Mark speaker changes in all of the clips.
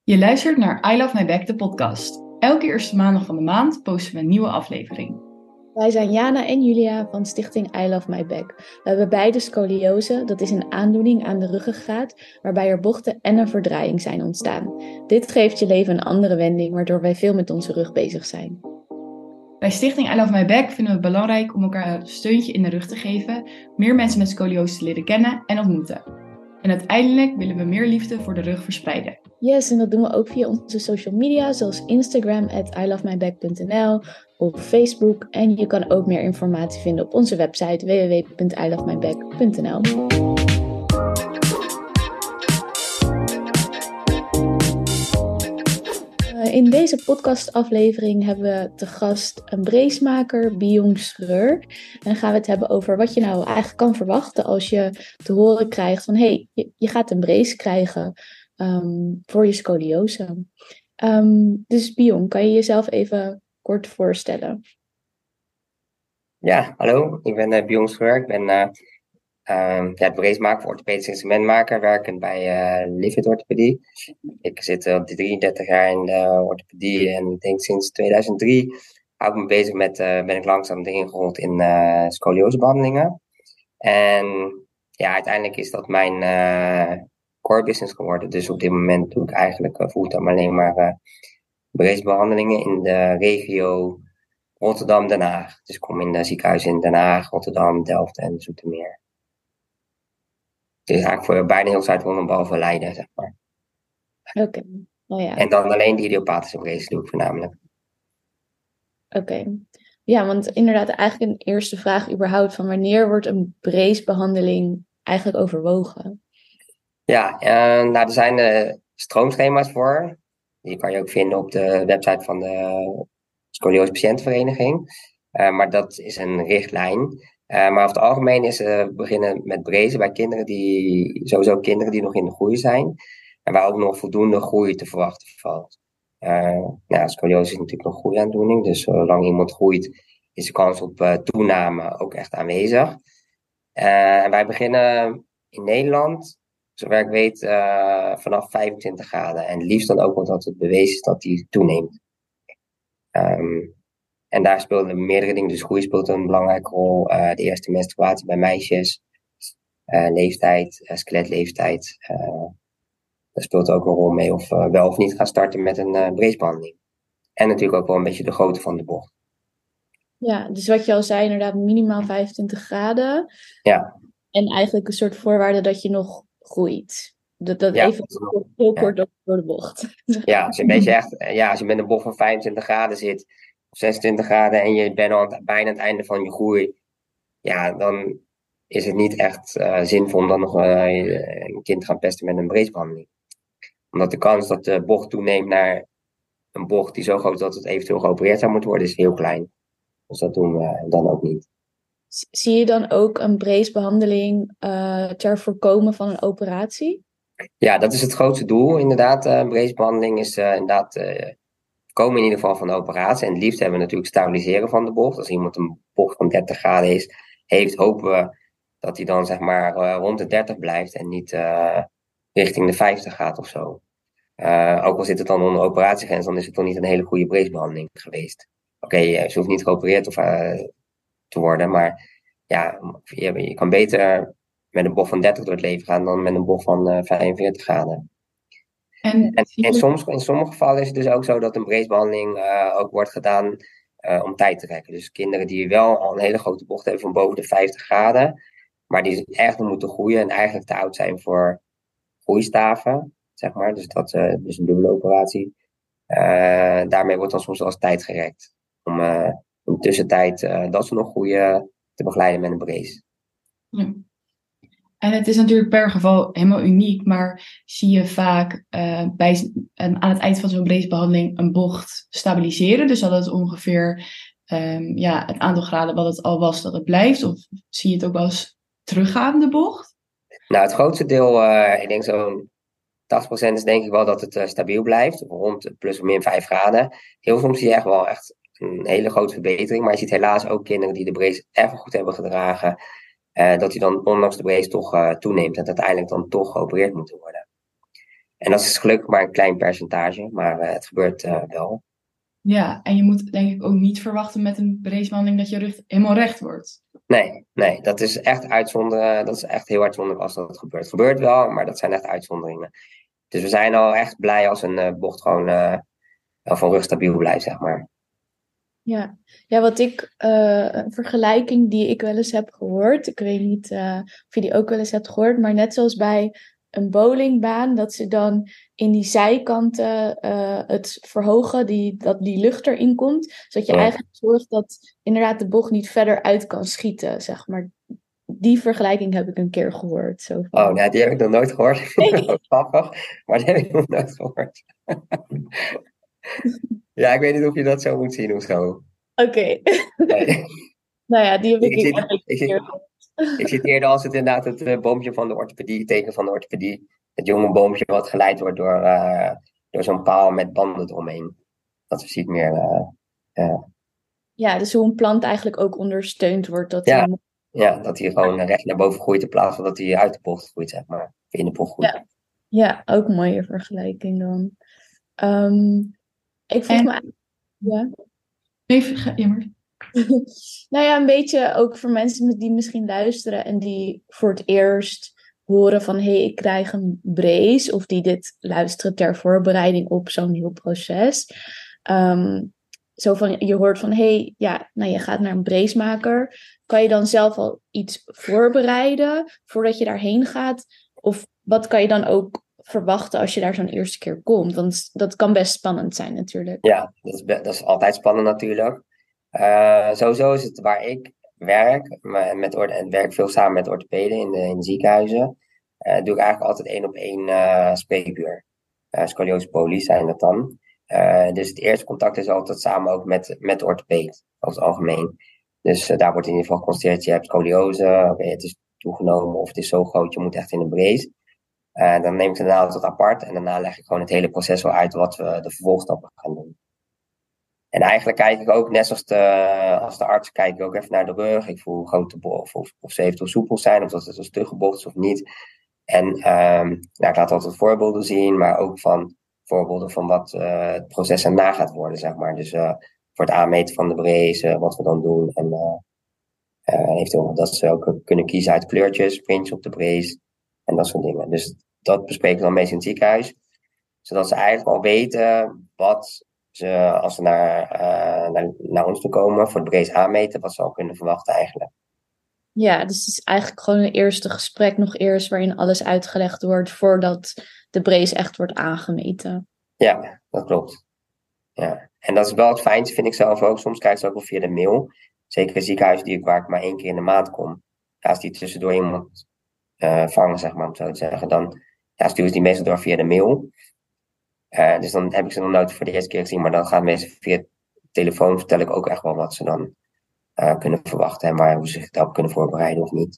Speaker 1: Je luistert naar I Love My Back, de podcast. Elke eerste maandag van de maand posten we een nieuwe aflevering.
Speaker 2: Wij zijn Jana en Julia van stichting I Love My Back. We hebben beide scoliose, dat is een aandoening aan de ruggengraat, waarbij er bochten en een verdraaiing zijn ontstaan. Dit geeft je leven een andere wending, waardoor wij veel met onze rug bezig zijn.
Speaker 1: Bij stichting I Love My Back vinden we het belangrijk om elkaar een steuntje in de rug te geven, meer mensen met scoliose te leren kennen en ontmoeten. En uiteindelijk willen we meer liefde voor de rug verspreiden.
Speaker 2: Yes, en dat doen we ook via onze social media, zoals Instagram @ilovemyback.nl of Facebook. En je kan ook meer informatie vinden op onze website www.ilovemyback.nl. In deze podcastaflevering hebben we te gast een bracemaker, Byong Schreur. En gaan we het hebben over wat je nou eigenlijk kan verwachten als je te horen krijgt van hey, je gaat een brace krijgen voor je scoliose. Dus Byong, kan je jezelf even kort voorstellen?
Speaker 3: Ja, hallo, ik ben Byong Schreur. Ik ben het bracemaker, orthopedisch instrumentmaker, werkend bij Livit Orthopedie. Ik zit al 33 jaar in de orthopedie en ik denk sinds 2003 hou ik me bezig met, ben ik langzaam erin gerold in scoliosebehandelingen. En ja, uiteindelijk is dat mijn core business geworden. Dus op dit moment doe ik eigenlijk fulltime alleen maar bracebehandelingen in de regio Rotterdam-Den Haag. Dus ik kom in de ziekenhuizen in Den Haag, Rotterdam, Delft en Zoetermeer. Dus eigenlijk voor bijna heel Zuid-Holland, behalve Leiden, zeg maar.
Speaker 2: Oké. Oh ja.
Speaker 3: En dan alleen de idiopathische braces doe ik voornamelijk.
Speaker 2: Oké. Ja, want inderdaad eigenlijk een eerste vraag überhaupt van wanneer wordt een bracebehandeling eigenlijk overwogen?
Speaker 3: Ja, nou er zijn stroomschema's voor. Die kan je ook vinden op de website van de Scoliose Patiëntenvereniging. Maar dat is een richtlijn. Maar over het algemeen is beginnen met brace bij kinderen die nog in de groei zijn. En waar ook nog voldoende groei te verwachten valt. Scoliose is natuurlijk nog groeiaandoening. Dus zolang iemand groeit, is de kans op toename ook echt aanwezig. En wij beginnen in Nederland, zover ik weet, vanaf 25 graden. En liefst dan ook omdat het bewezen is dat die toeneemt. En daar spelen meerdere dingen. Dus groei speelt een belangrijke rol. De eerste menstruatie bij meisjes. Leeftijd, skeletleeftijd. Daar speelt ook een rol mee of wel of niet gaan starten met een bracebehandeling. En natuurlijk ook wel een beetje de grootte van de bocht.
Speaker 2: Ja, dus wat je al zei, inderdaad minimaal 25 graden.
Speaker 3: Ja.
Speaker 2: En eigenlijk een soort voorwaarde dat je nog groeit. Dat
Speaker 3: Ja,
Speaker 2: even heel kort door de bocht.
Speaker 3: Ja, als je een beetje echt, als je met een bocht van 25 graden zit, of 26 graden en je bent al bijna aan het einde van je groei, ja, dan is het niet echt zinvol om dan nog een kind te gaan pesten met een bracebehandeling. Omdat de kans dat de bocht toeneemt naar een bocht die zo groot is dat het eventueel geopereerd zou moeten worden, is heel klein. Dus dat doen we dan ook niet.
Speaker 2: Zie je dan ook een bracebehandeling ter voorkomen van een operatie?
Speaker 3: Ja, dat is het grootste doel inderdaad. Bracebehandeling is inderdaad voorkomen in ieder geval van de operatie. En het liefst hebben we natuurlijk stabiliseren van de bocht. Als iemand een bocht van 30 graden heeft, hopen we dat hij dan zeg maar rond de 30 blijft en niet richting de 50 gaat of zo. Ook al zit het dan onder operatiegrens, dan is het toch niet een hele goede bracebehandeling geweest. Oké, ze hoeft niet geopereerd te worden, maar ja, je kan beter met een bocht van 30 door het leven gaan dan met een bocht van 45 graden. En in sommige gevallen is het dus ook zo dat een bracebehandeling ook wordt gedaan om tijd te rekken. Dus kinderen die wel al een hele grote bocht hebben van boven de 50 graden, maar die echt nog moeten groeien en eigenlijk te oud zijn voor groeistaven, zeg maar. Dus dat dus een dubbele operatie. Daarmee wordt dan soms wel eens tijd gerekt. Om in de tussentijd dat ze nog groeien te begeleiden met een brace.
Speaker 1: Ja. En het is natuurlijk per geval helemaal uniek, maar zie je vaak aan het eind van zo'n bracebehandeling een bocht stabiliseren. Dus dat het ongeveer het aantal graden wat het al was, dat het blijft. Of zie je het ook wel eens teruggaan, de bocht?
Speaker 3: Nou, het grootste deel, ik denk zo'n 80% is denk ik wel dat het stabiel blijft. Rond plus of min 5 graden. Heel soms zie je echt een hele grote verbetering. Maar je ziet helaas ook kinderen die de brace even goed hebben gedragen. Dat die dan ondanks de brace toch toeneemt. En uiteindelijk dan toch geopereerd moeten worden. En dat is gelukkig maar een klein percentage, maar het gebeurt wel.
Speaker 1: Ja, en je moet denk ik ook niet verwachten met een bracebehandeling dat je rug helemaal recht wordt.
Speaker 3: Nee, dat is echt uitzonderen. Dat is echt heel uitzonderlijk als dat gebeurt. Het gebeurt wel, maar dat zijn echt uitzonderingen. Dus we zijn al echt blij als een bocht gewoon wel van rug stabiel blijft, zeg maar.
Speaker 2: Ja, een vergelijking die ik wel eens heb gehoord. Ik weet niet of je die ook wel eens hebt gehoord, maar net zoals bij een bowlingbaan, dat ze dan in die zijkanten het verhogen, dat die lucht erin komt, zodat je
Speaker 3: Ja.
Speaker 2: eigenlijk zorgt dat inderdaad de bocht niet verder uit kan schieten, zeg maar. Die vergelijking heb ik een keer gehoord. Zo van.
Speaker 3: Oh, nou, die heb ik nog nooit gehoord.
Speaker 2: Nee.
Speaker 3: Grappig, maar die heb ik nog nooit gehoord. Ja, ik weet niet of je dat zo moet zien of zo.
Speaker 2: Oké.
Speaker 3: Nee.
Speaker 2: Nou ja, die heb
Speaker 3: Ik
Speaker 2: ik
Speaker 3: zit, ik zit, ik zit eerder als het inderdaad het boompje van de orthopedie, teken van de orthopedie. Het jonge boompje wat geleid wordt door zo'n paal met banden eromheen. Dat ziet meer.
Speaker 2: Ja, dus hoe een plant eigenlijk ook ondersteund wordt. Dat
Speaker 3: Ja,
Speaker 2: die...
Speaker 3: ja, dat hij gewoon recht naar boven groeit in plaats van dat hij uit de bocht groeit, zeg maar. Of in de bocht groeit.
Speaker 2: Ja, ja, ook een mooie vergelijking dan. Ehm, ik vroeg
Speaker 1: En
Speaker 2: me... Ja.
Speaker 1: even, jammer.
Speaker 2: Nou ja, een beetje ook voor mensen die misschien luisteren en die voor het eerst horen van hé, ik krijg een brace. Of die dit luisteren ter voorbereiding op zo'n heel proces. Zo van, je hoort van hé, ja, nou je gaat naar een bracemaker. Kan je dan zelf al iets voorbereiden voordat je daarheen gaat? Of wat kan je dan ook verwachten als je daar zo'n eerste keer komt? Want dat kan best spannend zijn natuurlijk.
Speaker 3: Ja, dat is altijd spannend natuurlijk. Sowieso is het waar ik werk, en werk veel samen met orthopeden in de ziekenhuizen. Doe ik eigenlijk altijd 1-op-1 spreekuur. Scoliose poli zijn dat dan. Dus het eerste contact is altijd samen ook met de orthopeed, over het algemeen. Dus daar wordt in ieder geval geconstateerd, je hebt scoliose, oké, het is toegenomen of het is zo groot, je moet echt in een brace. Dan neem ik het daarna tot apart en daarna leg ik gewoon het hele proces wel uit wat we de vervolgstappen gaan doen. En eigenlijk kijk ik ook, net als de arts, kijk ik ook even naar de rug. Ik voel hoe groot de bocht, of ze eventueel soepel zijn, of dat het een stugge bocht is of niet. En nou, ik laat altijd voorbeelden zien, maar ook van voorbeelden van wat het proces erna gaat worden, zeg maar. Dus voor het aanmeten van de brace, wat we dan doen. En eventueel dat ze ook kunnen kiezen uit kleurtjes, printjes op de brace en dat soort dingen. Dus dat bespreken we dan meestal in het ziekenhuis. Zodat ze eigenlijk al weten wat ze, als ze naar ons toe komen voor de brace aanmeten, wat ze al kunnen verwachten eigenlijk.
Speaker 2: Ja, dus het is eigenlijk gewoon een eerste gesprek nog eerst waarin alles uitgelegd wordt voordat de brace echt wordt aangemeten.
Speaker 3: Ja, dat klopt. Ja. En dat is wel het fijnste, vind ik zelf ook. Soms krijg je het ook wel via de mail. Zeker in ziekenhuizen waar ik maar 1 keer in de maand kom. Ja, als die tussendoor iemand vangen, zeg maar, om het zo te zeggen, dan sturen ze die meestal door via de mail. Dus dan heb ik ze nog nooit voor de eerste keer gezien, maar dan gaan mensen via de telefoon vertel ik ook echt wel wat ze dan kunnen verwachten en hoe ze zich daarop kunnen voorbereiden of niet.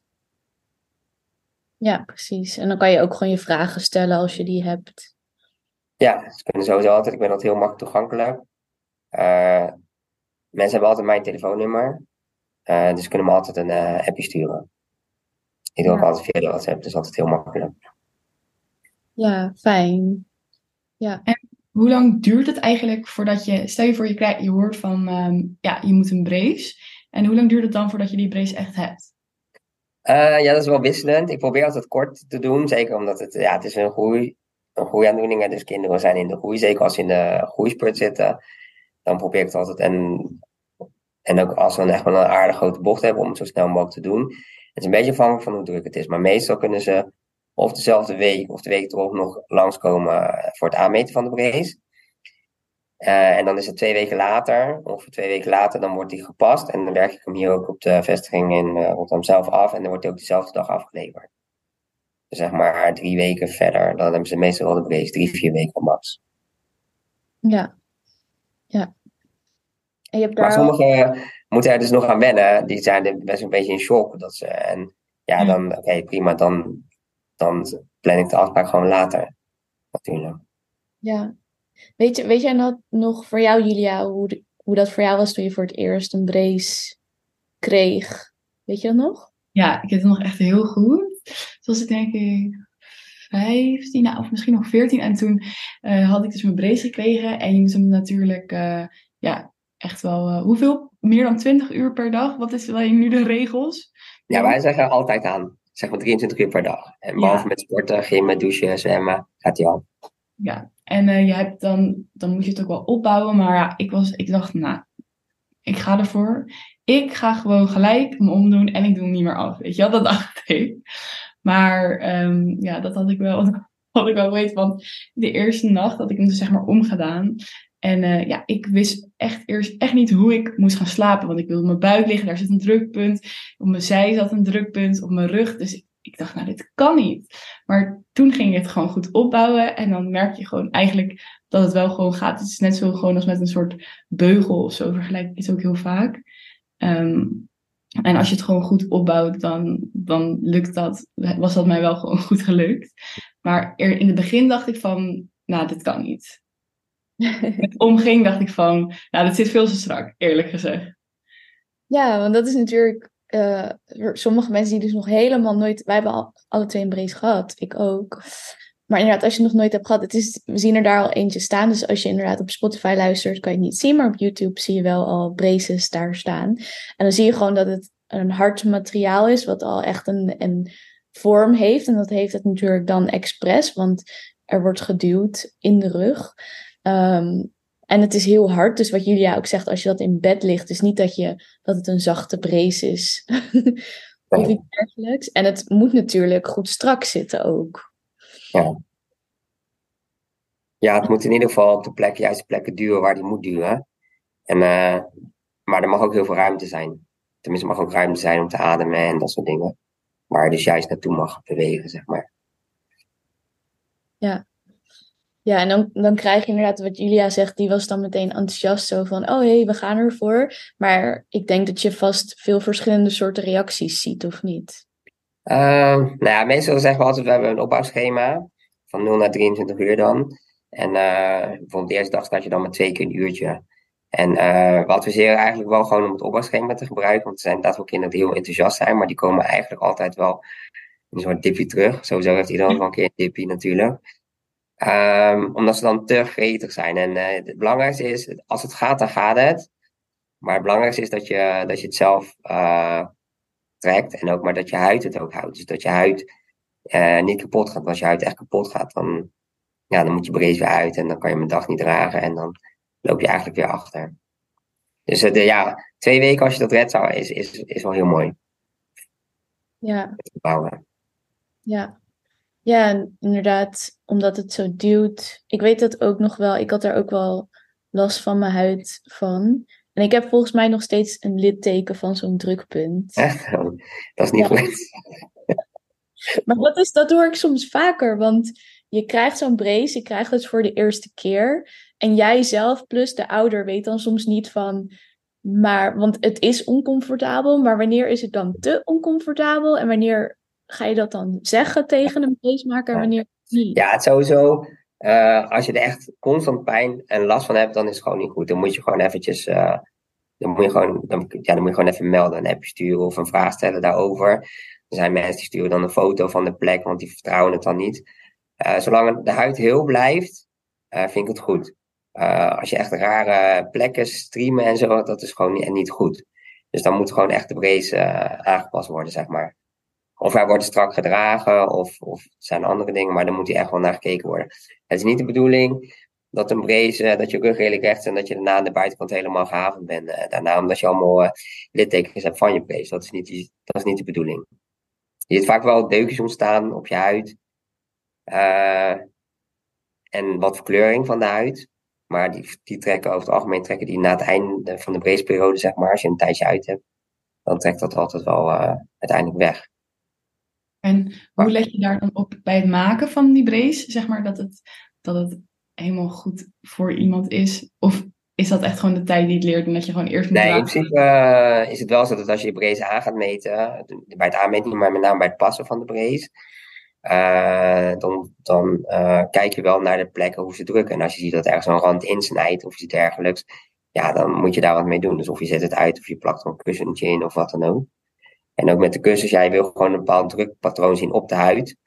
Speaker 2: Ja, precies. En dan kan je ook gewoon je vragen stellen als je die hebt.
Speaker 3: Ja, ze kunnen sowieso altijd. Ik ben altijd heel makkelijk toegankelijk. Mensen hebben altijd mijn telefoonnummer. Dus ze kunnen me altijd een appje sturen. Ik doe ook altijd via de WhatsApp, dus altijd heel makkelijk.
Speaker 2: Ja, fijn. Ja.
Speaker 1: En hoe lang duurt het eigenlijk voordat stel je voor je hoort van, je moet een brace. En hoe lang duurt het dan voordat je die brace echt hebt?
Speaker 3: Ja, dat is wel wisselend. Ik probeer altijd kort te doen, zeker omdat het is een groeiaandoening. Dus kinderen zijn in de groei, zeker als ze in de groeispurt zitten. Dan probeer ik het altijd, en ook als we echt wel een aardig grote bocht hebben, om het zo snel mogelijk te doen. Het is een beetje afhankelijk van hoe druk het is. Maar meestal kunnen ze of dezelfde week of de week erop nog langskomen voor het aanmeten van de brace. En dan is het 2 weken later, ongeveer 2 weken later, dan wordt die gepast. En dan werk ik hem hier ook op de vestiging in Rotterdam zelf af. En dan wordt hij ook dezelfde dag afgeleverd. Dus zeg maar 3 weken verder, dan hebben ze meestal wel de brace, 3-4 weken max.
Speaker 2: Ja. Ja. En je hebt
Speaker 3: Maar
Speaker 2: daar
Speaker 3: sommigen moeten er dus nog aan wennen. Die zijn best een beetje in shock. Dan, oké, prima, dan plan ik de afspraak gewoon later. Natuurlijk.
Speaker 2: Ja. Weet jij nog voor jou, Julia, hoe dat voor jou was toen je voor het eerst een brace kreeg? Weet je dat nog?
Speaker 1: Ja, ik heb het nog echt heel goed. Zoals ik denk ik 15, nou, of misschien nog 14. En toen had ik dus mijn brace gekregen. En je moet hem natuurlijk, echt wel... hoeveel? Meer dan 20 uur per dag? Wat zijn nu de regels?
Speaker 3: Ja, wij zeggen altijd aan. Zeg maar 23 uur per dag. En behalve met sporten, gymmen, douchen, zwemmen, gaat hij al.
Speaker 1: Ja, en je hebt dan moet je het ook wel opbouwen. Maar ja, ik dacht, nou, ik ga ervoor. Ik ga gewoon gelijk hem omdoen en ik doe hem niet meer af. Weet je wel, dat dacht ik. Maar dat had ik wel, weten. Want de eerste nacht had ik hem dus zeg maar omgedaan. En ik wist eerst echt niet hoe ik moest gaan slapen. Want ik wilde op mijn buik liggen, daar zit een drukpunt. Op mijn zij zat een drukpunt, op mijn rug. Dus ik dacht, nou, dit kan niet. Maar toen ging ik het gewoon goed opbouwen. En dan merk je gewoon eigenlijk dat het wel gewoon gaat. Het is net zo gewoon als met een soort beugel of zo. Vergelijk ik het ook heel vaak. En als je het gewoon goed opbouwt, dan lukt dat. Was dat mij wel gewoon goed gelukt. Maar in het begin dacht ik van, nou, dit kan niet. Het omging, dacht ik van, nou, dat zit veel te strak, eerlijk gezegd.
Speaker 2: Ja, want dat is natuurlijk... sommige mensen die dus nog helemaal nooit... Wij hebben alle twee een brace gehad, ik ook. Maar inderdaad, als je het nog nooit hebt gehad... we zien er daar al eentje staan. Dus als je inderdaad op Spotify luistert, kan je het niet zien. Maar op YouTube zie je wel al braces daar staan. En dan zie je gewoon dat het een hard materiaal is... wat al echt een vorm heeft. En dat heeft het natuurlijk dan expres. Want er wordt geduwd in de rug. En het is heel hard. Dus wat Julia ook zegt, als je dat in bed ligt... is niet dat het een zachte brace is. Of iets dergelijks. En het moet natuurlijk goed strak zitten ook.
Speaker 3: Ja. Ja, het moet in ieder geval op de juiste plekken duwen waar die moet duwen. Maar er mag ook heel veel ruimte zijn. Tenminste, er mag ook ruimte zijn om te ademen en dat soort dingen. Waar je dus juist naartoe mag bewegen, zeg maar.
Speaker 2: Ja. Ja, en dan krijg je inderdaad wat Julia zegt, die was dan meteen enthousiast zo van, oh hé, we gaan ervoor. Maar ik denk dat je vast veel verschillende soorten reacties ziet, of niet?
Speaker 3: Nou ja, meestal zeggen we altijd, we hebben een opbouwschema van 0 naar 23 uur dan. En bijvoorbeeld de eerste dag start je dan met 2 keer een uurtje. En we adviseren eigenlijk wel gewoon om het opbouwschema te gebruiken, want er zijn inderdaad wel kinderen die heel enthousiast zijn, maar die komen eigenlijk altijd wel in een soort dipje terug. Sowieso heeft iedereen wel een keer een dipje natuurlijk. Omdat ze dan te gretig zijn. En het belangrijkste is, als het gaat, dan gaat het. Maar het belangrijkste is dat je het zelf trekt. En ook maar dat je huid het ook houdt. Dus dat je huid niet kapot gaat. Want als je huid echt kapot gaat, dan moet je brace weer uit. En dan kan je hem een dag niet dragen. En dan loop je eigenlijk weer achter. Dus 2 weken als je dat redt, is wel heel mooi.
Speaker 2: Ja.
Speaker 3: Bouwen.
Speaker 2: Ja. Ja, en inderdaad, omdat het zo duwt. Ik weet dat ook nog wel. Ik had er ook wel last van mijn huid van. En ik heb volgens mij nog steeds een litteken van zo'n drukpunt.
Speaker 3: Echt? Dat is niet goed.
Speaker 2: Maar dat hoor ik soms vaker. Want je krijgt zo'n brace, je krijgt het voor de eerste keer. En jij zelf plus de ouder weet dan soms niet van... want het is oncomfortabel. Maar wanneer is het dan te oncomfortabel? En wanneer ga je dat dan zeggen tegen een bracemaker en wanneer niet?
Speaker 3: Ja, het sowieso. Als je er echt constant pijn en last van hebt, dan is het gewoon niet goed. Dan moet je gewoon eventjes, dan moet je gewoon even melden, een appje sturen of een vraag stellen daarover. Er zijn mensen die sturen dan een foto van de plek, want die vertrouwen het dan niet. Zolang de huid heel blijft, vind ik het goed. Als je echt rare plekken streamen en zo, dat is gewoon niet goed. Dus dan moet gewoon echt de brace aangepast worden, zeg maar. Of hij wordt strak gedragen, of het zijn andere dingen, maar dan moet hij echt wel naar gekeken worden. Het is niet de bedoeling dat een brace, dat je rug redelijk recht is en dat je daarna aan de buitenkant helemaal gehavend bent. Daarna omdat je allemaal littekens hebt van je brace. Dat is niet de bedoeling. Je ziet vaak wel deukjes ontstaan op je huid. En wat verkleuring van de huid. Maar die trekken over het algemeen die na het einde van de braceperiode, zeg maar, als je een tijdje uit hebt, dan trekt dat altijd wel uiteindelijk weg.
Speaker 1: En hoe let je daar dan op bij het maken van die brace? Zeg maar dat het helemaal goed voor iemand is? Of is dat echt gewoon de tijd die het leert en dat je gewoon eerst moet
Speaker 3: Nee, in
Speaker 1: laten?
Speaker 3: principe is het wel zo dat als je je brace aan gaat meten, bij het aanmeten niet, maar met name bij het passen van de brace, dan kijk je wel naar de plekken hoe ze drukken. En als je ziet dat ergens een rand insnijdt of iets dergelijks, ja, dan moet je daar wat mee doen. Dus of je zet het uit of je plakt er een kussentje in of wat dan ook. En ook met de kussens, jij wil gewoon een bepaald drukpatroon zien op de huid.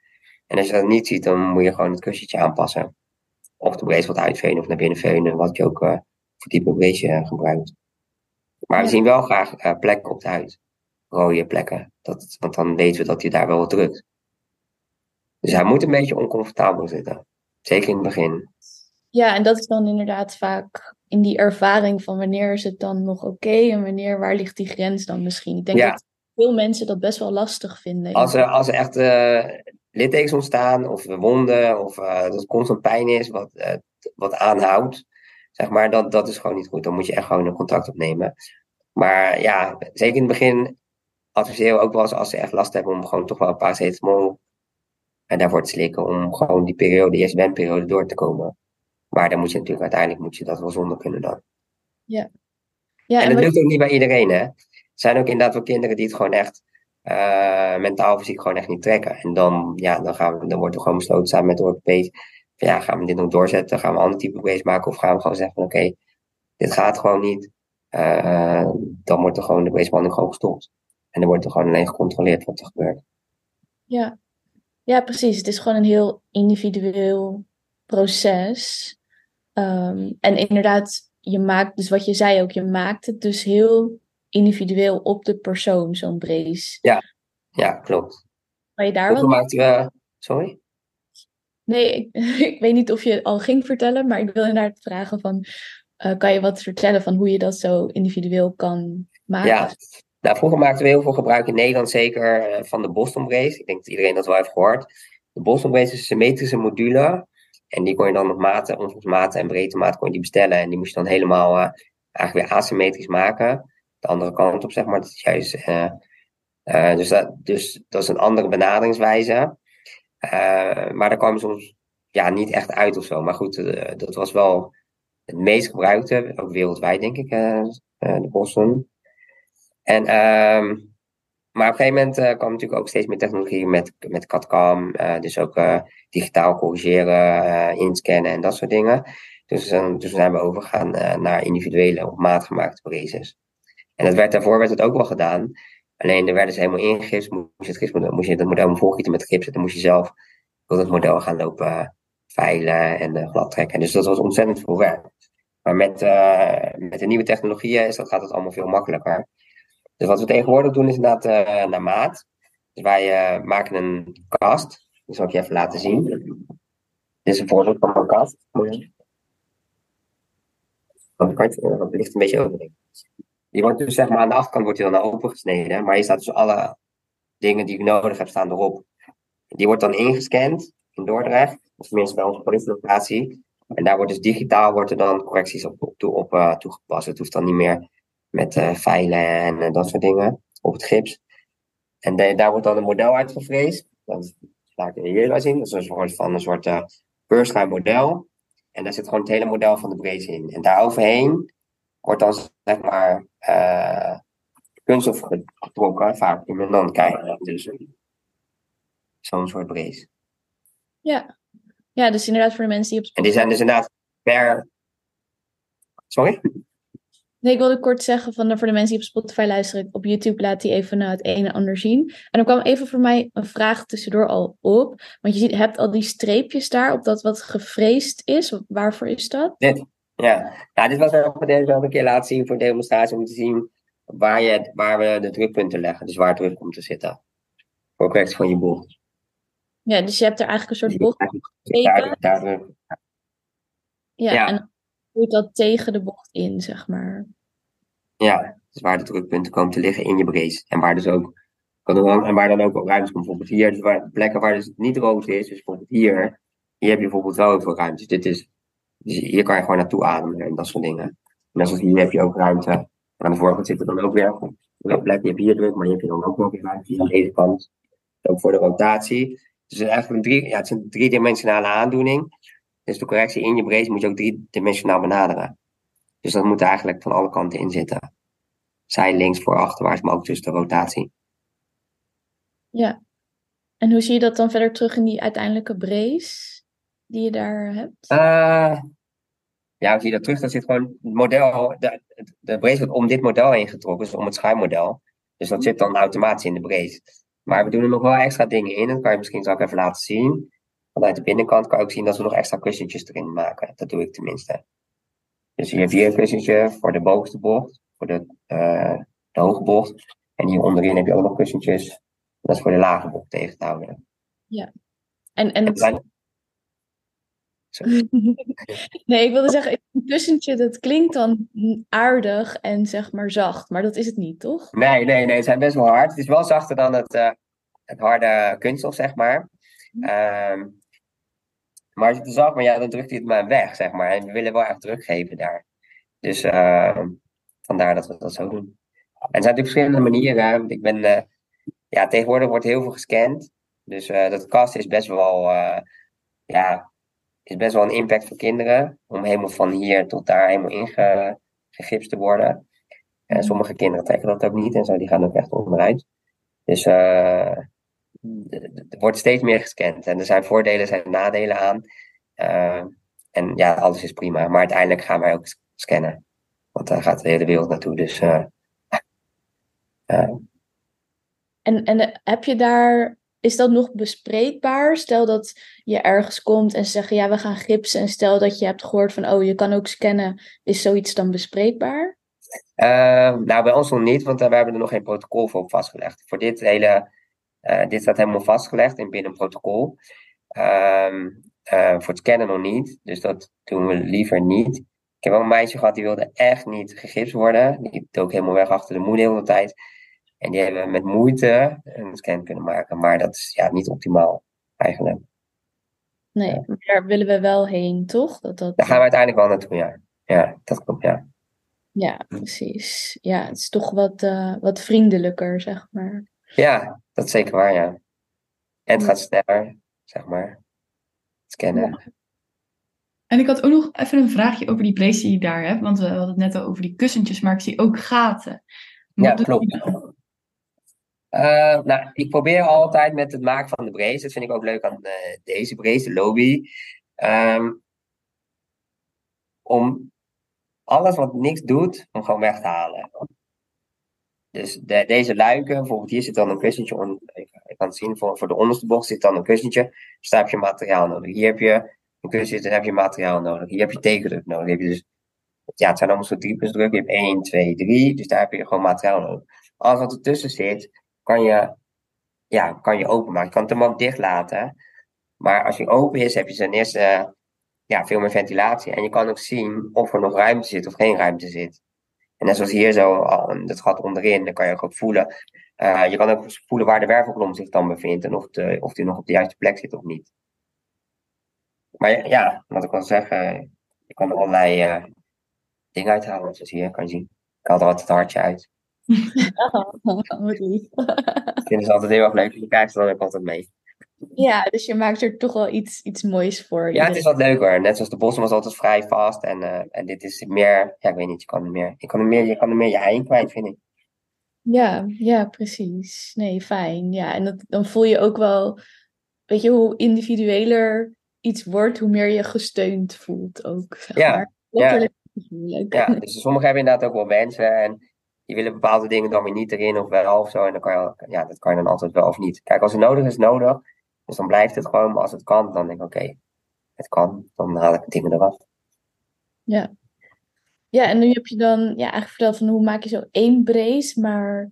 Speaker 3: En als je dat niet ziet, dan moet je gewoon het kussentje aanpassen. Of de brace wat uitvenen of naar binnen veunen, wat je ook voor type brace gebruikt. Maar we
Speaker 2: Ja.
Speaker 3: zien wel graag plekken op de huid. Rode plekken. Want dan weten we dat hij daar wel wat drukt. Dus hij moet een beetje oncomfortabel zitten. Zeker in het begin.
Speaker 2: Ja, en dat is dan inderdaad vaak in die ervaring van wanneer is het dan nog oké en waar ligt die grens dan misschien. Ik denk
Speaker 3: Ja.
Speaker 2: dat veel mensen dat best wel lastig vinden.
Speaker 3: Als er echt littekens ontstaan of wonden of dat het constant pijn is wat aanhoudt, zeg maar, dat is gewoon niet goed. Dan moet je echt gewoon een contact opnemen. Maar ja, zeker in het begin adviseren we ook wel eens als ze echt last hebben om gewoon toch wel een paracetamol en daarvoor te slikken om gewoon die periode, die SBM-periode door te komen. Maar dan moet je natuurlijk uiteindelijk dat wel zonder kunnen dan.
Speaker 2: Ja,
Speaker 3: En dat lukt ook niet bij iedereen, hè. Er zijn ook inderdaad wel kinderen die het gewoon echt mentaal fysiek gewoon echt niet trekken. En dan wordt er gewoon besloten samen met de orthopeed. Ja, gaan we dit nog doorzetten? Gaan we een ander type brace maken? Of gaan we gewoon zeggen van oké, dit gaat gewoon niet. Dan wordt er gewoon de bracebehandeling gewoon gestopt. En dan wordt er gewoon alleen gecontroleerd wat er gebeurt.
Speaker 2: Ja, precies. Het is gewoon een heel individueel proces. En inderdaad, je maakt, dus wat je zei ook, je maakt het dus heel individueel op de persoon, zo'n brace.
Speaker 3: Ja, klopt.
Speaker 2: Kan je daar
Speaker 3: Vroeger
Speaker 2: wat...
Speaker 3: maakten we... Sorry?
Speaker 2: Nee, ik weet niet of je het al ging vertellen, maar ik wil inderdaad vragen van, kan je wat vertellen van hoe je dat zo individueel kan maken?
Speaker 3: Ja, nou, vroeger maakten we heel veel gebruik in Nederland, zeker van de Boston Brace. Ik denk dat iedereen dat wel heeft gehoord. De Boston Brace is een symmetrische module. En die kon je dan op maten, omvangsmaten en breedtemaat kon je die bestellen. En die moest je dan helemaal eigenlijk weer asymmetrisch maken. De andere kant op, zeg maar. Dat is juist, dus dat is een andere benaderingswijze. Maar daar kwam je soms niet echt uit of zo. Maar goed, dat was wel het meest gebruikte, ook wereldwijd denk ik, de Boston. En, maar op een gegeven moment kwam natuurlijk ook steeds meer technologie met CAD-CAM. Dus ook digitaal corrigeren, inscannen en dat soort dingen. Dus zijn we overgegaan naar individuele op maat gemaakte braces. En daarvoor werd het ook wel gedaan. Alleen er werden ze helemaal ingegipst. Moest je het model voorgieten met gips. En dan moest je zelf het model gaan lopen veilen en glad trekken. Dus dat was ontzettend veel werk. Maar met de nieuwe technologieën gaat het allemaal veel makkelijker. Dus wat we tegenwoordig doen is inderdaad naar maat. Dus wij maken een kast. Die zal ik je even laten zien. Dit is een voorbeeld van een kast. Dat ligt een beetje open. Die wordt dus zeg maar aan de achterkant wordt die dan open gesneden. Maar hier staat dus alle dingen die ik nodig heb staan erop. Die wordt dan ingescand in Dordrecht. Of tenminste bij onze politielocatie. En daar wordt dus digitaal dan correcties op toegepast. Het hoeft dan niet meer met veilen en dat soort dingen op het gips. En daar wordt dan een model uitgevreesd. Dat laat ik hier laten zien. Dat is een soort beurschuimmodel. En daar zit gewoon het hele model van de brace in. En daar overheen wordt dan zeg maar kunststof getrokken. Vaak in mijn dan krijgen. Dus zo'n soort brace.
Speaker 2: Ja, dus inderdaad voor de mensen die op
Speaker 3: En die zijn dus inderdaad per... Sorry?
Speaker 2: Nee, ik wilde kort zeggen voor de mensen die op Spotify luisteren, op YouTube laat hij even het een en ander zien. En er kwam even voor mij een vraag tussendoor al op. Want je hebt al die streepjes daar op dat wat gefreesd is. Waarvoor is dat?
Speaker 3: Dit was wel een keer laten zien voor de demonstratie om te zien waar we de drukpunten leggen. Dus waar het druk komt te zitten. Voor correctie van je bocht.
Speaker 2: Ja, dus je hebt er eigenlijk een soort bocht.
Speaker 3: Ja.
Speaker 2: En dan doe je dat tegen de bocht in, zeg maar.
Speaker 3: Ja, dus waar de drukpunten komen te liggen in je brace. En waar dus ook en waar dan ook ruimte komt. Bijvoorbeeld hier, dus plekken waar dus het niet rood is. Dus bijvoorbeeld hier heb je bijvoorbeeld wel heel veel ruimte. Dus hier kan je gewoon naartoe ademen en dat soort dingen. En net zoals hier heb je ook ruimte. En aan de voorkant zit er dan ook weer een plek. Je hebt hier druk, maar je hebt hier dan ook nog weer ruimte aan deze kant. Ook voor de rotatie. Dus het is eigenlijk het is een driedimensionale aandoening. Dus de correctie in je brace moet je ook driedimensionaal benaderen. Dus dat moet eigenlijk van alle kanten in zitten. Zij, links, voor, achterwaarts, maar ook tussen de rotatie.
Speaker 2: Ja. En hoe zie je dat dan verder terug in die uiteindelijke brace die je daar hebt?
Speaker 3: Hoe zie je dat terug? Dat zit gewoon het model. De brace wordt om dit model heen getrokken, dus om het schuimmodel. Dus dat zit dan automatisch in de brace. Maar we doen er nog wel extra dingen in. Dat kan je misschien zo ook even laten zien. Vanuit de binnenkant kan je ook zien dat we nog extra kussentjes erin maken. Dat doe ik tenminste. Dus je hebt hier een kussentje voor de bovenste bocht, voor de hoge bocht. En hier onderin heb je ook nog kussentjes. Dat is voor de lage bocht tegen te houden.
Speaker 2: Ja. En het...
Speaker 3: zijn-
Speaker 2: Nee, ik wilde zeggen, een kussentje, dat klinkt dan aardig en zeg maar zacht, maar dat is het niet, toch?
Speaker 3: Nee, het zijn best wel hard. Het is wel zachter dan het harde kunststof, zeg maar. Ehm, maar als je het zacht, maar ja, dan drukt hij het maar weg, zeg maar. En we willen wel echt druk geven daar. Dus vandaar dat we dat zo doen. En er zijn natuurlijk verschillende manieren. Ja, tegenwoordig wordt heel veel gescand. Dus dat kast is best wel, ja, is best wel een impact voor kinderen. Om helemaal van hier tot daar helemaal ingegipst te worden. En sommige kinderen trekken dat ook niet en zo, die gaan ook echt onderuit. Dus er wordt steeds meer gescand. En er zijn voordelen, er zijn nadelen aan. En ja, alles is prima. Maar uiteindelijk gaan wij ook scannen. Want daar gaat de hele wereld naartoe. Dus
Speaker 2: En heb je daar, is dat nog bespreekbaar? Stel dat je ergens komt en ze zeggen, ja, we gaan gipsen. En stel dat je hebt gehoord van, oh, je kan ook scannen. Is zoiets dan bespreekbaar?
Speaker 3: nou, bij ons nog niet, want we hebben er nog geen protocol voor op vastgelegd. Voor dit staat helemaal vastgelegd binnen een protocol. Voor het scannen nog niet, dus dat doen we liever niet. Ik heb wel een meisje gehad die wilde echt niet gegipst worden. Die liep ook helemaal weg achter de moeder de hele tijd. En die hebben met moeite een scan kunnen maken, maar dat is ja, niet optimaal eigenlijk.
Speaker 2: Nee, maar daar willen we wel heen, toch?
Speaker 3: Daar gaan we uiteindelijk wel naartoe, ja. Ja, dat klopt, ja.
Speaker 2: Ja, precies. Ja, het is toch wat vriendelijker, zeg maar.
Speaker 3: Ja, dat is zeker waar, ja. En het
Speaker 2: Ja.
Speaker 3: gaat sneller, zeg maar. Scannen.
Speaker 2: Ja.
Speaker 1: En ik had ook nog even een vraagje over die brace die je daar hebt. Want we hadden het net al over die kussentjes, maar ik zie ook gaten.
Speaker 3: Ja,
Speaker 1: Wat doe je
Speaker 3: klopt.
Speaker 1: dan?
Speaker 3: Nou, ik probeer altijd met het maken van de brace, dat vind ik ook leuk aan deze brace, de Lobby, om alles wat niks doet, om gewoon weg te halen. Dus deze luiken, bijvoorbeeld hier zit dan een kussentje, je kan het zien, voor de onderste bocht zit dan een kussentje, dus daar heb je materiaal nodig. Hier heb je een kussentje, daar heb je materiaal nodig. Hier heb je tegendruk nodig. Hier heb je dus, ja, het zijn allemaal soort driepuntsdruk. Je hebt 1, 2, 3, dus daar heb je gewoon materiaal nodig. Alles wat ertussen zit, kan je openmaken. Je kan het hem ook dicht laten. Maar als hij open is, heb je ten eerste veel meer ventilatie. En je kan ook zien of er nog ruimte zit of geen ruimte zit. En net zoals hier zo, dat gat onderin, dan kan je ook voelen. Je kan ook voelen waar de wervelkolom zich dan bevindt. En of die nog op de juiste plek zit of niet. Maar ja, wat ik wil zeggen, je kan er allerlei dingen uithalen. Zoals hier kan je zien. Ik haal er altijd het hartje uit.
Speaker 2: Wat lief.
Speaker 3: Dat vinden ze altijd heel erg leuk. Je krijgt er dan ook altijd mee.
Speaker 2: Ja, dus je maakt er toch wel iets moois voor
Speaker 3: Ja, het is
Speaker 2: iedereen.
Speaker 3: wat leuker. Net zoals de Boston was altijd vrij vast. En dit is meer, ja, ik weet niet, je kan er meer je eigen kwijt, vind ik.
Speaker 2: Ja, precies. Nee, fijn. Ja, en dan voel je ook wel, weet je, hoe individueler iets wordt, hoe meer je gesteund voelt ook, zeg
Speaker 3: Ja,
Speaker 2: maar.
Speaker 3: ja,
Speaker 2: Letterlijk figuurlijk.
Speaker 3: ja. Dus sommigen hebben inderdaad ook wel wensen. En die willen bepaalde dingen dan weer niet erin of wel of zo. En dan dat kan je dan altijd wel of niet. Kijk, als het nodig is, nodig. Dus dan blijft het gewoon. Maar als het kan, dan denk ik, oké, het kan. Dan haal ik het dingen eraf.
Speaker 2: Ja. Ja, en nu heb je dan eigenlijk verteld van hoe maak je zo één brace, maar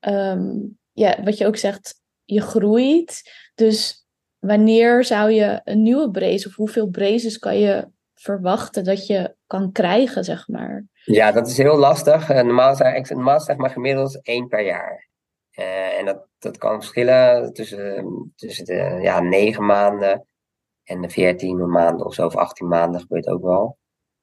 Speaker 2: ja, wat je ook zegt, je groeit. Dus wanneer zou je een nieuwe brace of hoeveel braces kan je verwachten dat je kan krijgen, zeg maar?
Speaker 3: Ja, dat is heel lastig. Normaal zeg maar gemiddeld 1 per jaar. En dat kan verschillen tussen de 9 maanden en de 14 maanden of zo, of 18 maanden gebeurt ook wel.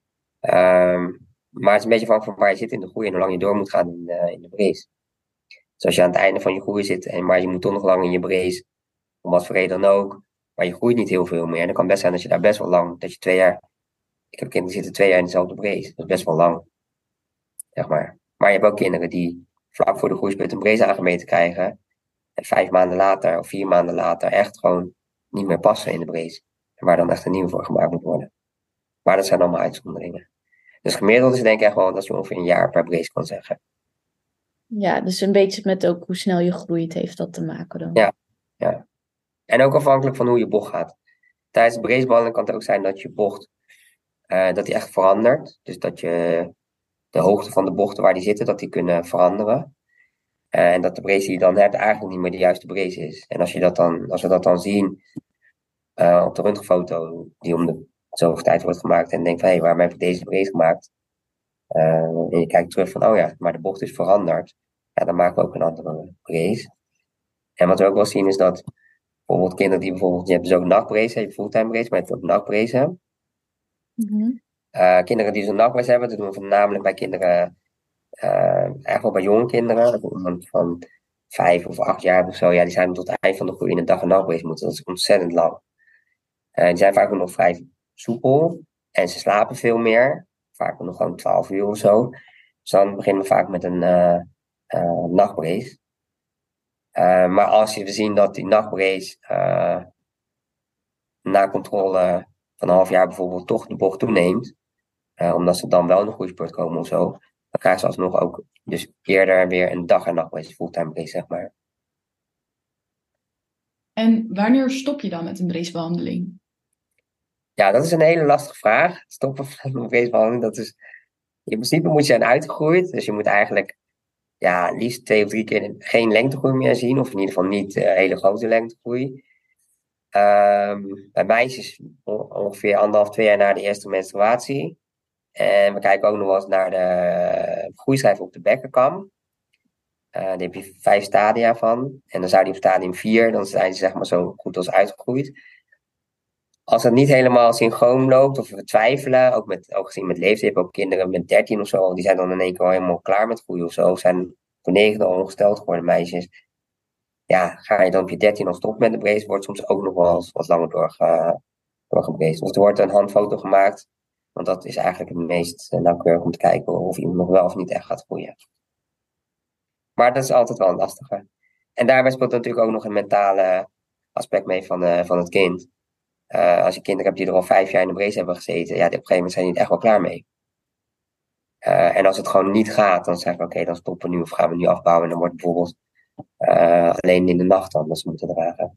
Speaker 3: Maar het is een beetje afhankelijk van waar je zit in de groei en hoe lang je door moet gaan in de brace. Dus als je aan het einde van je groei zit, maar je moet toch nog lang in je brace, om wat voor reden dan ook, maar je groeit niet heel veel meer. En dan kan best zijn dat je daar best wel lang, dat je 2 jaar, ik heb kinderen die zitten 2 jaar in dezelfde brace. Dat is best wel lang, zeg maar. Maar je hebt ook kinderen die vlak voor de groeispurt een brace aangemeten krijgen. En 5 maanden later of 4 maanden later echt gewoon niet meer passen in de brace. En waar dan echt een nieuwe voor gemaakt moet worden. Maar dat zijn allemaal uitzonderingen. Dus gemiddeld is denk ik echt wel dat je ongeveer een jaar per brace kan zeggen.
Speaker 2: Ja, dus een beetje met ook hoe snel je groeit heeft dat te maken dan.
Speaker 3: Ja, ja. En ook afhankelijk van hoe je bocht gaat. Tijdens de bracebehandeling kan het ook zijn dat je bocht dat die echt verandert. Dus dat je de hoogte van de bochten waar die zitten, dat die kunnen veranderen. En dat de brace die je dan hebt eigenlijk niet meer de juiste brace is. En als we dat dan zien op de röntgenfoto die om de zoveel tijd wordt gemaakt en denkt van hé, waarom heb ik deze brace gemaakt? En je kijkt terug van oh ja, maar de bocht is veranderd. Ja, dan maken we ook een andere brace. En wat we ook wel zien is dat bijvoorbeeld kinderen die bijvoorbeeld, je hebt dus ook nachtbrace, je hebt fulltime brace, maar je hebt ook nachtbrace.
Speaker 2: Mhm.
Speaker 3: Kinderen die zo'n nachtbrace hebben, dat doen we voornamelijk bij kinderen, eigenlijk wel bij jonge kinderen, dat iemand van 5 of 8 jaar of zo, ja, die zijn tot het eind van de groei in een dag- en nachtbrace moeten. Dat is ontzettend lang. Die zijn vaak ook nog vrij soepel en ze slapen veel meer, vaak ook nog gewoon 12 uur of zo. Dus dan beginnen we vaak met een nachtbrace. Maar als we zien dat die nachtbrace na controle van een half jaar bijvoorbeeld toch de bocht toeneemt, omdat ze dan wel in de groeispurt komen of zo, dan krijgen ze alsnog ook dus eerder weer een dag- en nachtbrace, fulltime brace, zeg maar.
Speaker 1: En wanneer stop je dan met een bracebehandeling?
Speaker 3: Ja, dat is een hele lastige vraag. Stoppen van een bracebehandeling, dat is, in principe moet je zijn uitgegroeid, dus je moet eigenlijk ja, liefst 2 of 3 keer geen lengtegroei meer zien, of in ieder geval niet hele grote lengtegroei. Bij meisjes ongeveer 1,5, 2 jaar na de eerste menstruatie. En we kijken ook nog wel eens naar de groeischijf op de bekkenkam. Daar heb je 5 stadia van. En dan zou die op stadium 4, dan zijn ze zeg maar zo goed als uitgegroeid. Als het niet helemaal synchroon loopt, of we twijfelen, ook gezien met leeftijd, je hebt ook kinderen met 13 of zo, die zijn dan in één keer al helemaal klaar met groeien of zo, of zijn voor 9 al ongesteld geworden meisjes. Ja, ga je dan op je 13 al stoppen met de brace, wordt soms ook nog wel eens wat langer doorgebrace. Dus er wordt een handfoto gemaakt, want dat is eigenlijk het meest nauwkeurig om te kijken of iemand nog wel of niet echt gaat groeien. Maar dat is altijd wel een lastige. En daarbij speelt natuurlijk ook nog een mentale aspect mee van het kind. Als je kinderen hebt die er al 5 jaar in de brace hebben gezeten, ja, op een gegeven moment zijn die er echt wel klaar mee. En als het gewoon niet gaat, dan zeggen we oké, dan stoppen we nu of gaan we nu afbouwen. En dan wordt bijvoorbeeld alleen in de nacht dan dat ze moeten dragen.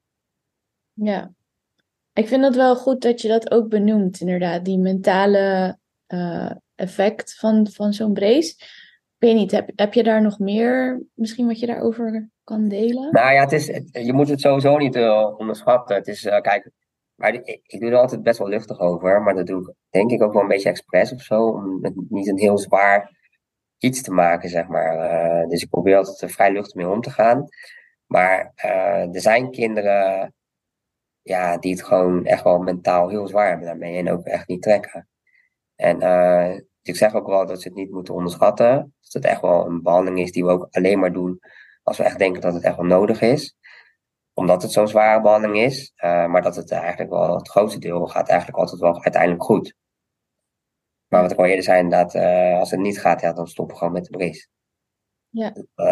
Speaker 2: Ja, ik vind het wel goed dat je dat ook benoemt, inderdaad, die mentale effect van zo'n brace. Ik weet niet, heb je daar nog meer, misschien wat je daarover kan delen?
Speaker 3: Nou ja, je moet het sowieso niet onderschatten. Het is, kijk, maar ik doe er altijd best wel luchtig over, maar dat doe ik denk ik ook wel een beetje expres of zo, om het niet een heel zwaar iets te maken, zeg maar. Dus ik probeer altijd er vrij luchtig mee om te gaan. Maar er zijn kinderen ja, die het gewoon echt wel mentaal heel zwaar hebben daarmee en ook echt niet trekken. En dus ik zeg ook wel dat ze het niet moeten onderschatten. Dat het echt wel een behandeling is die we ook alleen maar doen als we echt denken dat het echt wel nodig is. Omdat het zo'n zware behandeling is. Maar dat het eigenlijk wel, het grootste deel gaat eigenlijk altijd wel uiteindelijk goed. Maar wat ik al eerder zei, inderdaad, als het niet gaat, ja, dan stoppen we gewoon met de brace.
Speaker 2: Ja,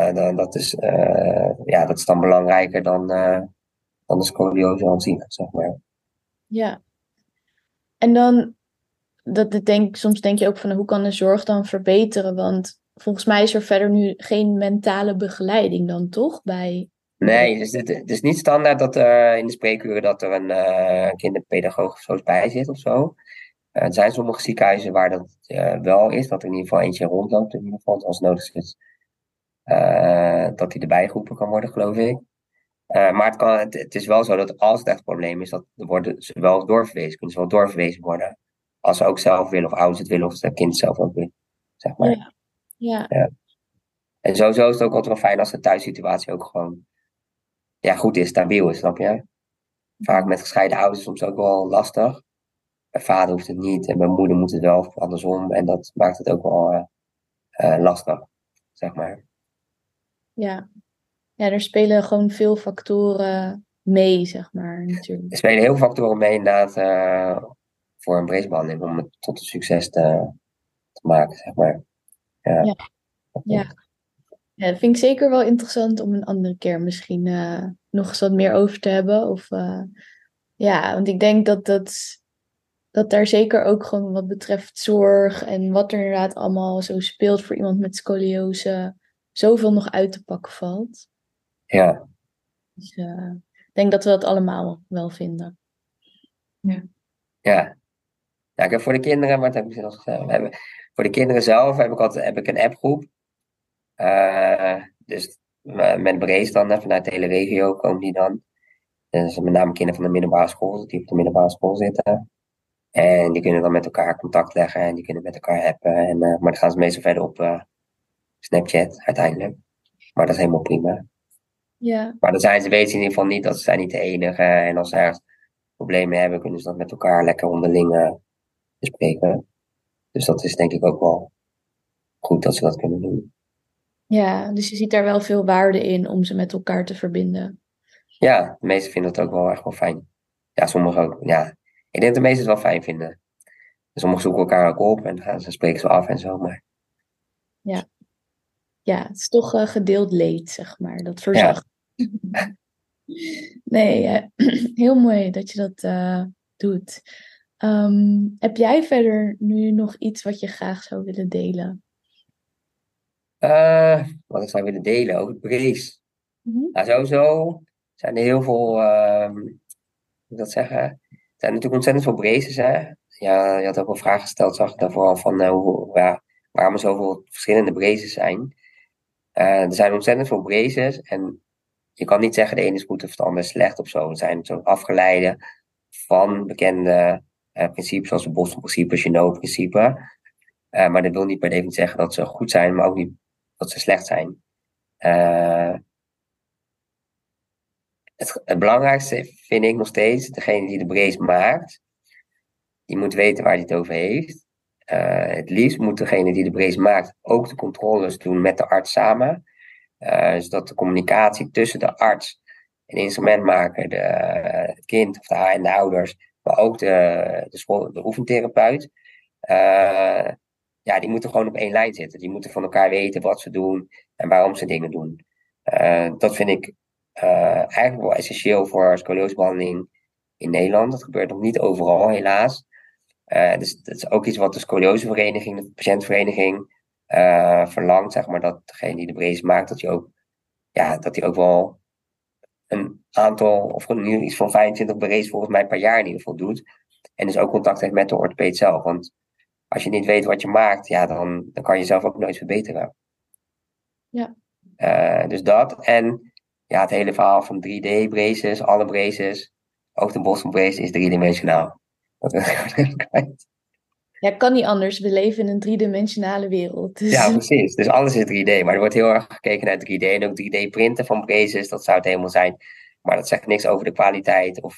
Speaker 3: Ja, dat is dan belangrijker dan de scoliose aan zich, zeg maar.
Speaker 2: ja. En dan, soms denk je ook van hoe kan de zorg dan verbeteren? Want volgens mij is er verder nu geen mentale begeleiding dan toch bij een
Speaker 3: Nee, dus het is niet standaard dat in de spreekuren dat er een kinderpedagoog of zo bij zit of zo. Er zijn sommige ziekenhuizen waar dat wel is, dat er in ieder geval eentje rondloopt, in ieder geval als nodig is, dat hij erbij geroepen kan worden, geloof ik. Maar het is wel zo dat als het echt een probleem is, dat worden ze wel doorverwezen, kunnen ze wel doorverwezen worden. Als ze ook zelf willen, of ouders het willen, of het kind zelf ook wil, zeg maar.
Speaker 2: Ja, ja,
Speaker 3: Ja. En sowieso is het ook altijd wel fijn als de thuissituatie ook gewoon ja, goed is, stabiel is, snap je? Vaak met gescheiden ouders is soms ook wel lastig. Mijn vader hoeft het niet en mijn moeder moet het wel, of andersom. En dat maakt het ook wel lastig, zeg maar.
Speaker 2: ja. Ja, er spelen gewoon veel factoren mee, zeg maar,
Speaker 3: Er
Speaker 2: natuurlijk.
Speaker 3: spelen heel veel factoren mee inderdaad voor een bracebehandeling om het tot een succes te maken, zeg maar. Ja,
Speaker 2: Ja, ja. Ja, dat vind ik zeker wel interessant om een andere keer misschien nog eens wat meer over te hebben. Ja, want ik denk dat daar zeker ook gewoon wat betreft zorg en wat er inderdaad allemaal zo speelt voor iemand met scoliose. zoveel nog uit te pakken valt.
Speaker 3: Ja.
Speaker 2: Dus ik denk dat we dat allemaal wel vinden.
Speaker 3: Ja. Ja, ik heb voor de kinderen, maar dat heb ik misschien al gezegd. Voor de kinderen zelf heb ik een appgroep. Dus met Brace dan, vanuit de hele regio komen die dan. Dus met name kinderen van de middelbare school, die op de middelbare school zitten. En die kunnen dan met elkaar contact leggen en die kunnen met elkaar appen. Maar dan gaan ze meestal verder op Snapchat uiteindelijk. Maar dat is helemaal prima.
Speaker 2: Ja.
Speaker 3: Maar dan weten ze in ieder geval niet dat ze zijn niet de enige. En als ze ergens problemen hebben, kunnen ze dat met elkaar lekker onderling bespreken. Dus dat is denk ik ook wel goed dat ze dat kunnen doen.
Speaker 2: Ja, dus je ziet daar wel veel waarde in om ze met elkaar te verbinden.
Speaker 3: Ja, de meesten vinden dat ook wel echt wel fijn. Ja, sommigen ook. Ja, ik denk dat de meesten het wel fijn vinden. Sommigen zoeken elkaar ook op en dan spreken ze af en zo. Maar
Speaker 2: Ja, het is toch gedeeld leed, zeg maar. Dat
Speaker 3: ja,
Speaker 2: verzacht. Nee, heel mooi dat je dat doet. Heb jij verder nu nog iets wat je graag zou willen delen?
Speaker 3: wat ik zou willen delen over Brace.
Speaker 2: Mhm.
Speaker 3: Nou, sowieso zijn er heel veel, hoe moet ik dat zeggen? Er zijn natuurlijk ontzettend veel Braces, hè? Ja, je had ook wel vragen gesteld, zag ik daarvoor van waarom er zoveel verschillende Braces zijn. Er zijn ontzettend veel Braces en je kan niet zeggen de ene is goed of de andere is slecht of zo. Er zijn zo afgeleide van bekende principes zoals het Boston-principe, Genot-principe. Maar dat wil niet per definitie zeggen dat ze goed zijn, maar ook niet dat ze slecht zijn. Het belangrijkste vind ik nog steeds, degene die de brace maakt, die moet weten waar hij het over heeft. Het liefst moet degene die de brace maakt ook de controles doen met de arts samen. Zodat de communicatie tussen de arts en instrumentmaker, het kind of en de ouders, maar ook de oefentherapeut, die moeten gewoon op één lijn zitten. Die moeten van elkaar weten wat ze doen en waarom ze dingen doen. Dat vind ik eigenlijk wel essentieel voor scoliosebehandeling in Nederland. Dat gebeurt nog niet overal, helaas. Dus dat is ook iets wat de scoliosevereniging, de patiëntvereniging, verlangt, zeg maar, dat degene die de brace maakt, dat hij ook wel een aantal, of iets van 25 braces volgens mij per jaar in ieder geval doet. En dus ook contact heeft met de orthopeed zelf. Want als je niet weet wat je maakt, dan kan je zelf ook nooit verbeteren.
Speaker 2: Ja.
Speaker 3: Dus dat. En het hele verhaal van 3D-braces, alle braces, ook de Boston brace is driedimensionaal. Dat wil ik even kwijt.
Speaker 2: Ja, kan niet anders. We leven in een driedimensionale wereld. Dus...
Speaker 3: Ja, precies. Dus alles is 3D. Maar er wordt heel erg gekeken naar 3D. En ook 3D-printen van braces, dat zou het helemaal zijn. Maar dat zegt niks over de kwaliteit of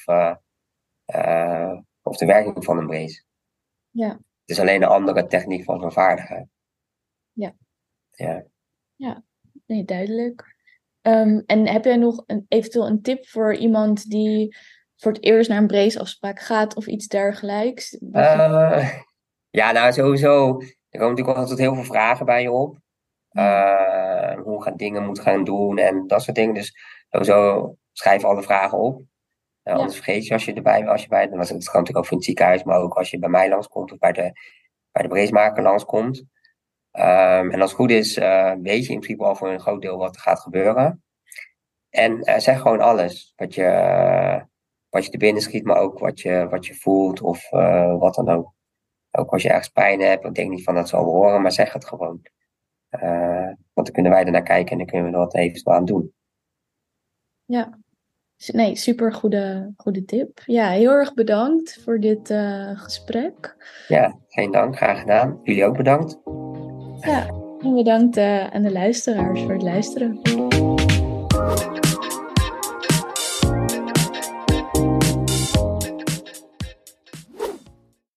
Speaker 3: de werking van een brace.
Speaker 2: Ja.
Speaker 3: Het is alleen een andere techniek van vervaardigen.
Speaker 2: Ja.
Speaker 3: Ja.
Speaker 2: Nee, duidelijk. En heb jij nog eventueel een tip voor iemand die voor het eerst naar een braceafspraak gaat of iets dergelijks?
Speaker 3: Nou sowieso. Er komen natuurlijk altijd heel veel vragen bij je op. Hoe je dingen moet gaan doen en dat soort dingen. Dus sowieso schrijf alle vragen op. Anders vergeet je als je bij. Dat kan natuurlijk ook voor het ziekenhuis, maar ook als je bij mij langskomt of bij de bracemaker langskomt. En als het goed is, weet je in principe al voor een groot deel wat er gaat gebeuren. En zeg gewoon alles. Wat je te binnen schiet, maar ook wat je voelt of wat dan ook. Ook als je ergens pijn hebt, ik denk niet van dat zal wel horen, maar zeg het gewoon. Want dan kunnen wij ernaar kijken en dan kunnen we er wat even aan doen.
Speaker 2: Ja, nee, super goede tip. Ja, heel erg bedankt voor dit gesprek.
Speaker 3: Ja, geen dank, graag gedaan. Jullie ook bedankt.
Speaker 2: Ja, en bedankt aan de luisteraars voor het luisteren.